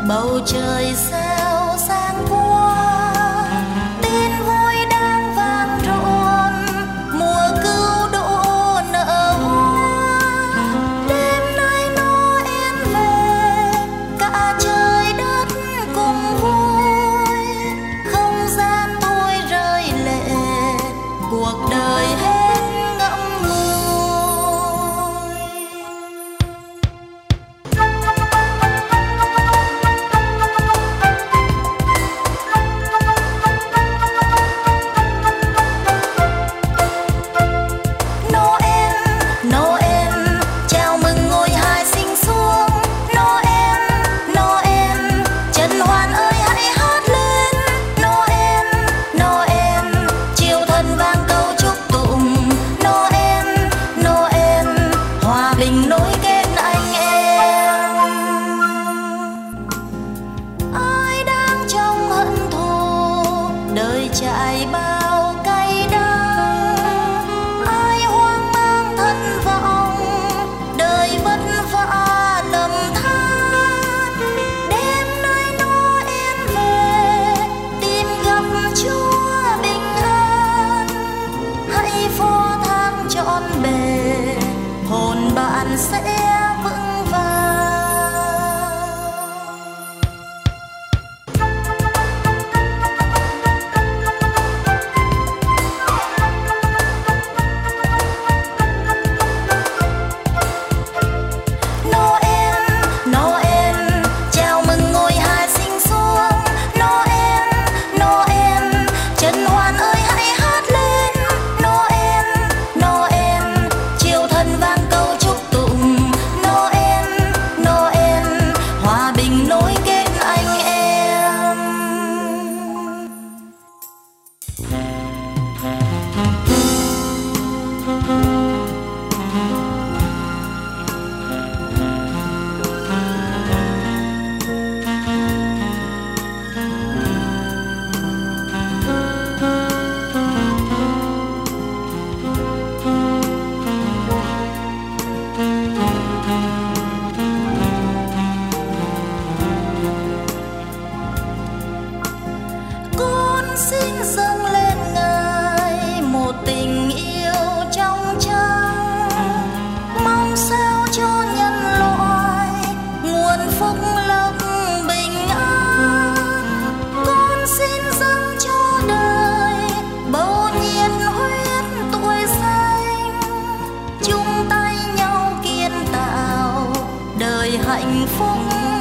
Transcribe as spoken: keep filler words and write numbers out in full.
bầu trời sao sáng qua, tin vui đang vang rộn, mùa cừu độ nở hoa. Đêm nay Noel về, cả trời đất cùng vui, không gian thôi rơi lệ, cuộc đời hết ngậm ngùi. Nối kết anh em, ai đang trong hận thù, đời trải bao cay đắng, ai hoang mang thất vọng, đời vất vả lầm than. Đêm nay Noel về, tìm gặp Chúa bình an, hãy phó thác trọn bề, hồn bạn sẽ vững vàng. Noel, Noel, chào mừng ngôi hạ sinh xuống. Noel, Noel, trần hoan ơi hãy hát lên. Noel, Noel, chiều thần vang câu chúc tụng. Noel, Noel, hòa bình nối kết anh em. Con xin dâng lên Ngài một tình yêu trong trắng, mong sao cho nhân loại nguồn phúc lộc bình an. Con xin dâng cho đời bầu nhiệt huyết tuổi xanh, chung tay nhau kiến tạo đời hạnh phúc